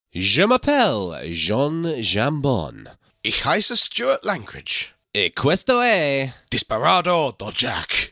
Je m'appelle Jean Jambon. Ich heiße Stuart Langridge. E questo è Disparado do Jack.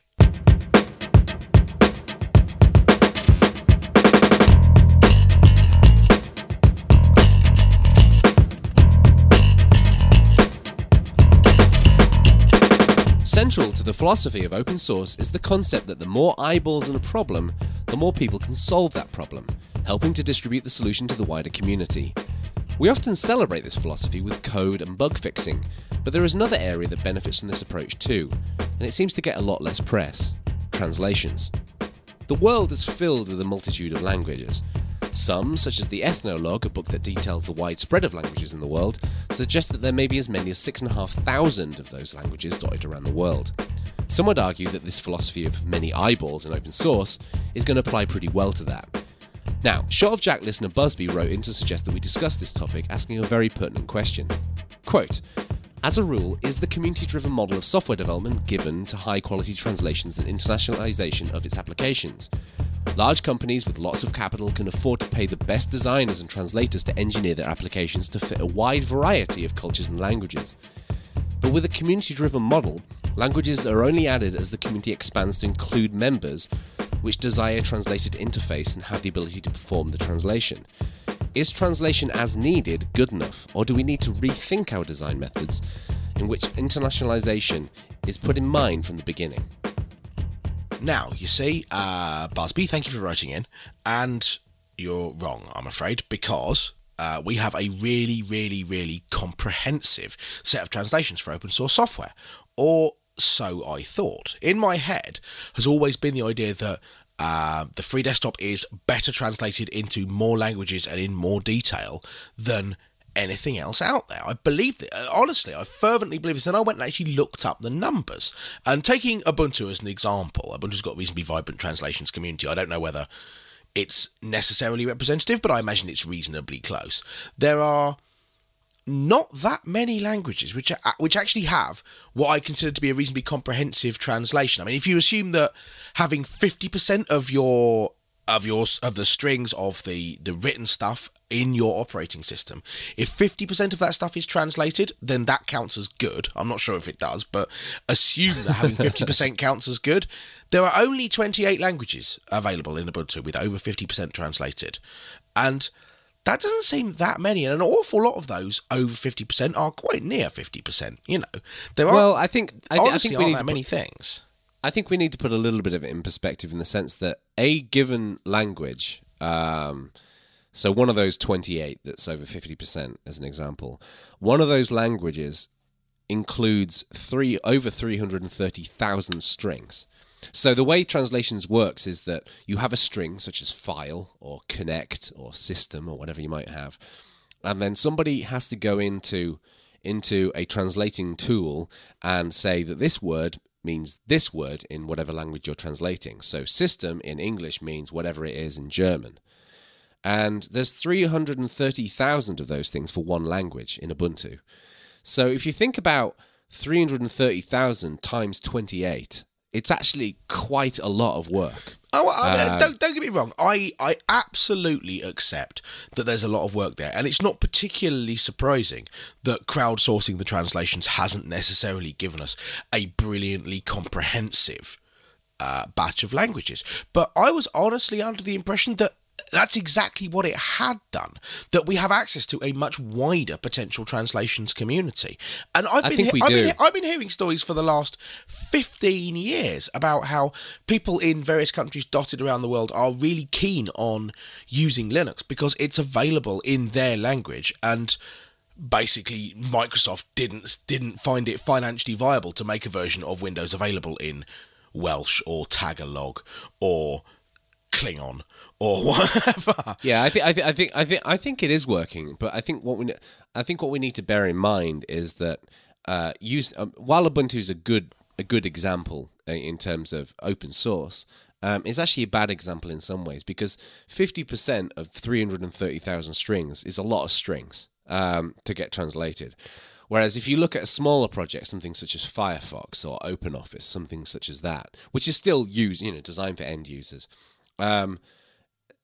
Central to the philosophy of open source is the concept that the more eyeballs on a problem, the more people can solve that problem, helping to distribute the solution to the wider community. We often celebrate this philosophy with code and bug fixing, but there is another area that benefits from this approach too, and it seems to get a lot less press: translations. The world is filled with a multitude of languages. Some, such as the Ethnologue, a book that details the wide spread of languages in the world, suggest that there may be as many as 6,500 of those languages dotted around the world. Some would argue that this philosophy of many eyeballs in open source is going to apply pretty well to that. Now, Shot of Jack listener Busby wrote in to suggest that we discuss this topic, asking a very pertinent question. Quote, as a rule, is the community-driven model of software development given to high-quality translations and internationalization of its applications? Large companies with lots of capital can afford to pay the best designers and translators to engineer their applications to fit a wide variety of cultures and languages. But with a community-driven model, languages are only added as the community expands to include members which desire a translated interface and have the ability to perform the translation. Is translation as needed good enough, or do we need to rethink our design methods in which internationalization is put in mind from the beginning? Now, you see, Busby, thank you for writing in, and you're wrong, I'm afraid, because we have a really comprehensive set of translations for open source software, or so I thought. In my head has always been the idea that the Free Desktop is better translated into more languages and in more detail than anything else out there. I believe it. Honestly, I fervently believe this, and I went and actually looked up the numbers. And taking Ubuntu as an example, Ubuntu's got a reasonably vibrant translations community. I don't know whether it's necessarily representative, but I imagine it's reasonably close. There are not that many languages which actually have what I consider to be a reasonably comprehensive translation. I mean, if you assume that having 50% of the strings of the written stuff in your operating system, if 50% of that stuff is translated, then that counts as good. I'm not sure if it does, but assume that having 50% counts as good. There are only 28 languages available in Ubuntu with over 50% translated, and that doesn't seem that many, and an awful lot of those over 50% are quite near 50%. You know, there are. Well, I think we need many things. I think we need to put a little bit of it in perspective in the sense that a given language, so one of those 28 that's over 50% as an example, one of those languages includes over 330,000 strings. So the way translations works is that you have a string such as file or connect or system or whatever you might have, and then somebody has to go into a translating tool and say that this word means this word in whatever language you're translating. So system in English means whatever it is in German. And there's 330,000 of those things for one language in Ubuntu. So if you think about 330,000 times 28, it's actually quite a lot of work. Don't get me wrong. I absolutely accept that there's a lot of work there, and it's not particularly surprising that crowdsourcing the translations hasn't necessarily given us a brilliantly comprehensive batch of languages. But I was honestly under the impression that that's exactly what it had done, that we have access to a much wider potential translations community. And I've been hearing stories for the last 15 years about how people in various countries dotted around the world are really keen on using Linux because it's available in their language, and basically Microsoft didn't find it financially viable to make a version of Windows available in Welsh or Tagalog or Klingon or whatever. Yeah, I think it is working, but I think what we need to bear in mind is that while Ubuntu is a good example in terms of open source, it's actually a bad example in some ways, because 50% of 330,000 strings is a lot of strings to get translated. Whereas if you look at a smaller project, something such as Firefox or OpenOffice, something such as that, which is still designed for end users,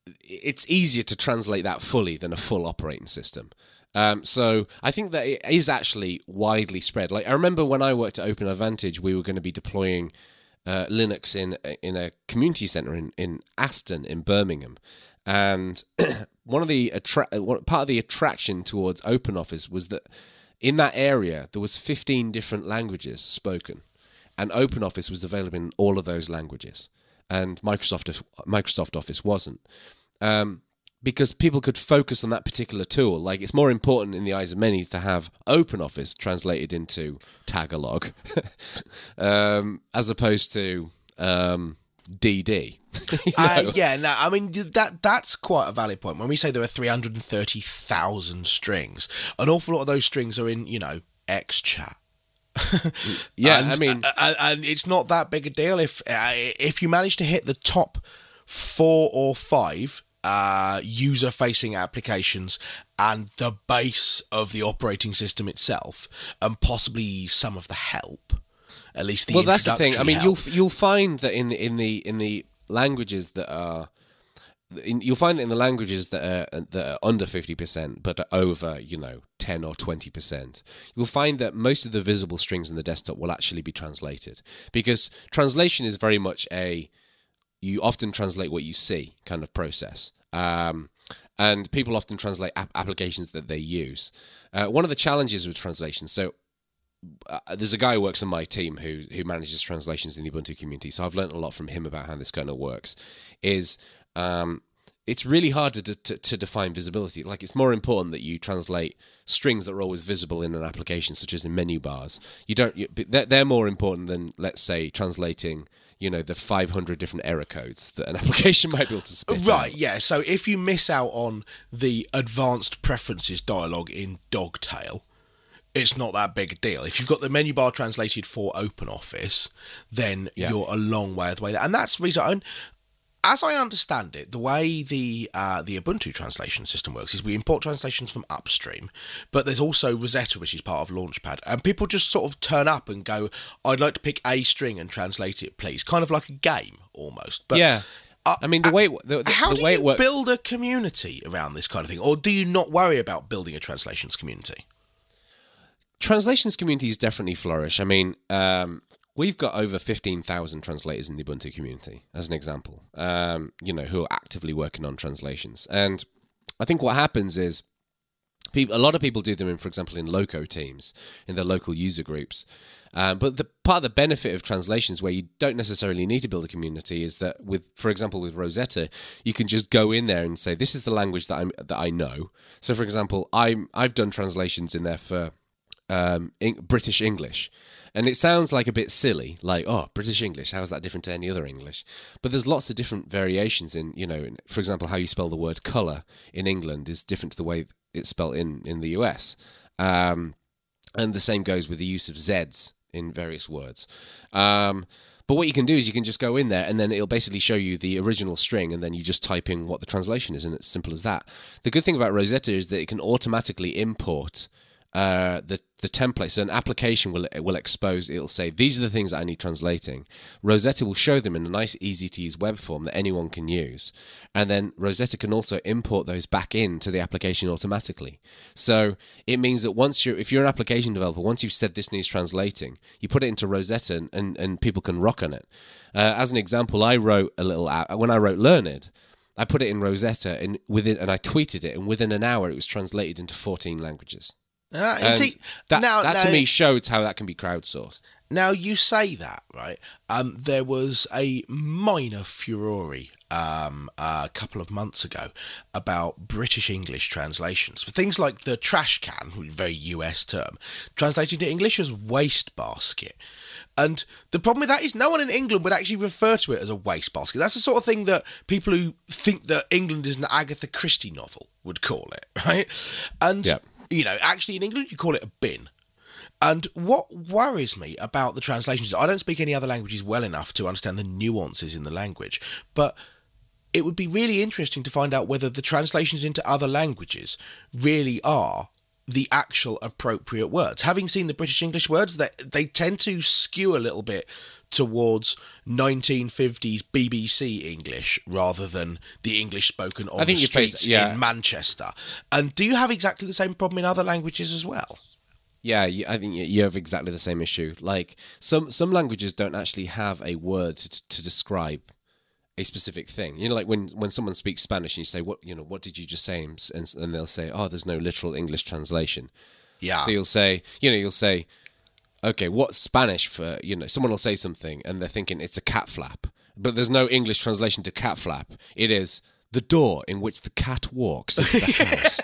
it's easier to translate that fully than a full operating system. So I think that it is actually widely spread. Like, I remember when I worked at Open Advantage, we were going to be deploying Linux in a community center in Aston in Birmingham, and part of the attraction towards OpenOffice was that in that area there was 15 different languages spoken, and OpenOffice was available in all of those languages, and Microsoft Office wasn't. Because people could focus on that particular tool. Like, it's more important in the eyes of many to have OpenOffice translated into Tagalog as opposed to DD. Yeah, no, I mean, that's quite a valid point. When we say there are 330,000 strings, an awful lot of those strings are in, XChat. Yeah, and, I mean... and it's not that big a deal if you manage to hit the top 4 or 5 user-facing applications and the base of the operating system itself, and possibly some of the help, at least the that's the thing. I mean, help. you'll find that in the languages that are you'll find that in the languages that are under 50% but are over 10 or 20%, you'll find that most of the visible strings in the desktop will actually be translated, because translation is very much you often translate what you see kind of process. And people often translate applications that they use. One of the challenges with translation, so there's a guy who works on my team who manages translations in the Ubuntu community, so I've learned a lot from him about how this kind of works, is it's really hard to define visibility. Like, it's more important that you translate strings that are always visible in an application, such as in menu bars. They're more important than, let's say, translating the 500 different error codes that an application might be able to spit Right, out. yeah. So if you miss out on the advanced preferences dialog in Dogtail, it's not that big a deal. If you've got the menu bar translated for OpenOffice, then you're a long way of the way there. And that's the reason. As I understand it, the way the Ubuntu translation system works is we import translations from upstream, but there's also Rosetta, which is part of Launchpad, and people just sort of turn up and go, "I'd like to pick a string and translate it, please," kind of like a game almost. But yeah, I mean, the way it works. Build a community around this kind of thing, or do you not worry about building a translations community? Translations communities definitely flourish. I mean, we've got over 15,000 translators in the Ubuntu community, as an example, who are actively working on translations. And I think what happens is a lot of people do them, for example, in loco teams, in their local user groups. But part of the benefit of translations, where you don't necessarily need to build a community, is that for example, with Rosetta, you can just go in there and say, "This is the language that I know." So, for example, I've done translations in there for British English. And it sounds like a bit silly, like, oh, British English, how is that different to any other English? But there's lots of different variations in, for example, how you spell the word colour in England is different to the way it's spelled in the US. And the same goes with the use of Zs in various words. But what you can do is you can just go in there and then it'll basically show you the original string, and then you just type in what the translation is, and it's simple as that. The good thing about Rosetta is that it can automatically import the template. So an application will expose, it'll say, these are the things that I need translating. Rosetta will show them in a nice, easy to use web form that anyone can use. And then Rosetta can also import those back into the application automatically. So it means that if you're an application developer, once you've said this needs translating, you put it into Rosetta and people can rock on it. As an example, I wrote a little app. When I wrote Learned, I put it in Rosetta and I tweeted it, and within an hour it was translated into 14 languages. That to me shows how that can be crowdsourced. Now, you say that, right? There was a minor furore a couple of months ago about British English translations. Things like the trash can, a very US term, translated to English as wastebasket. And the problem with that is no one in England would actually refer to it as a wastebasket. That's the sort of thing that people who think that England is an Agatha Christie novel would call it, right? And... Yep. Actually in England you call it a bin. And what worries me about the translations is I don't speak any other languages well enough to understand the nuances in the language, but it would be really interesting to find out whether the translations into other languages really are the actual appropriate words. Having seen the British English words, they tend to skew a little bit towards 1950s BBC English rather than the English spoken on the streets in Manchester. And do you have exactly the same problem in other languages as well? Yeah, I think you have exactly the same issue. Like some languages don't actually have a word to describe a specific thing. You know, like when someone speaks Spanish and you say, what did you just say? And they'll say, oh, there's no literal English translation. Yeah. So you'll say, okay, what's Spanish for, someone will say something and they're thinking it's a cat flap, but there's no English translation to cat flap. It is the door in which the cat walks into the house.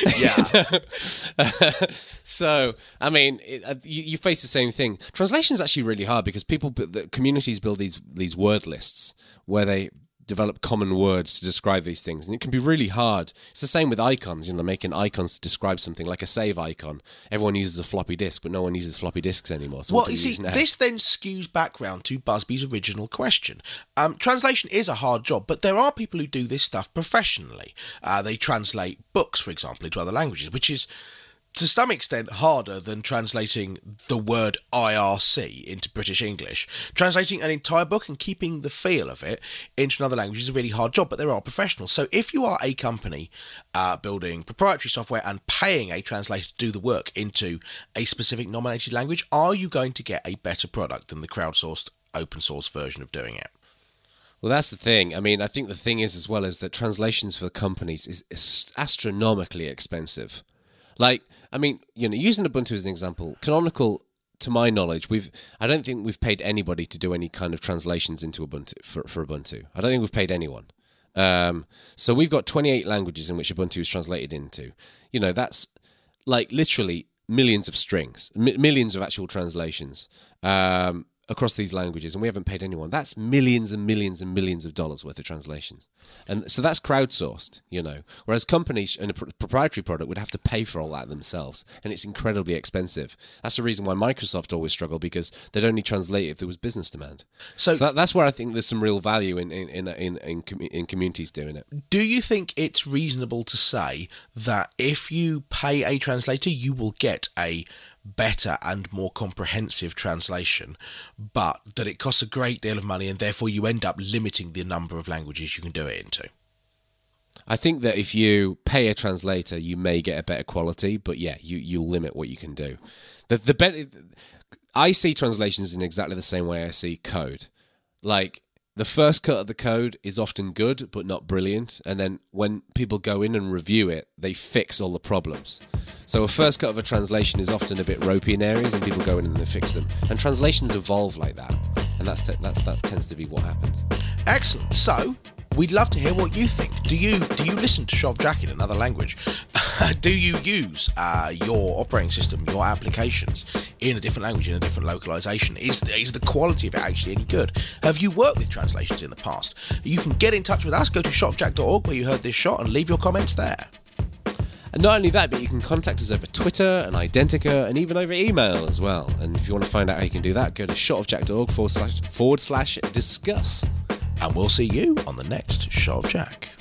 Yeah. So, I mean, you face the same thing. Translation is actually really hard because the communities build these word lists where they develop common words to describe these things, and it can be really hard. It's the same with icons, making icons to describe something, like a save icon. Everyone uses a floppy disk, but no one uses floppy disks anymore. So well, you see, this then skews back round to Busby's original question. Translation is a hard job, but there are people who do this stuff professionally. They translate books, for example, into other languages, which is to some extent harder than translating the word IRC into British English. Translating an entire book and keeping the feel of it into another language is a really hard job, but there are professionals. So if you are a company building proprietary software and paying a translator to do the work into a specific nominated language, are you going to get a better product than the crowdsourced open source version of doing it? Well, that's the thing. I mean, I think the thing is as well is that translations for the companies is astronomically expensive. Like, I mean, using Ubuntu as an example, Canonical, to my knowledge, I don't think we've paid anybody to do any kind of translations into Ubuntu for Ubuntu. I don't think we've paid anyone. So we've got 28 languages in which Ubuntu is translated into. That's like literally millions of strings, millions of actual translations across these languages, and we haven't paid anyone. That's millions and millions and millions of dollars worth of translations. And so that's crowdsourced, whereas companies in a proprietary product would have to pay for all that themselves, and it's incredibly expensive. That's the reason why Microsoft always struggle, because they'd only translate if there was business demand. So that's where I think there's some real value in communities doing it. Do you think it's reasonable to say that if you pay a translator, you will get a better and more comprehensive translation, but that it costs a great deal of money and therefore you end up limiting the number of languages you can do it into? I think that if you pay a translator, you may get a better quality, but yeah, you'll limit what you can do. I see translations in exactly the same way I see code. Like, the first cut of the code is often good, but not brilliant. And then when people go in and review it, they fix all the problems. So a first cut of a translation is often a bit ropey in areas, and people go in and they fix them. And translations evolve like that. And that tends to be what happens. Excellent. So we'd love to hear what you think. Do you listen to ShovJack in another language? Do you use your operating system, your applications in a different language, in a different localization? Is the quality of it actually any good? Have you worked with translations in the past? You can get in touch with us. Go to shovjack.org where you heard this shot and leave your comments there. And not only that, but you can contact us over Twitter and Identica and even over email as well. And if you want to find out how you can do that, go to shotofjack.org/discuss. And we'll see you on the next Shot of Jack.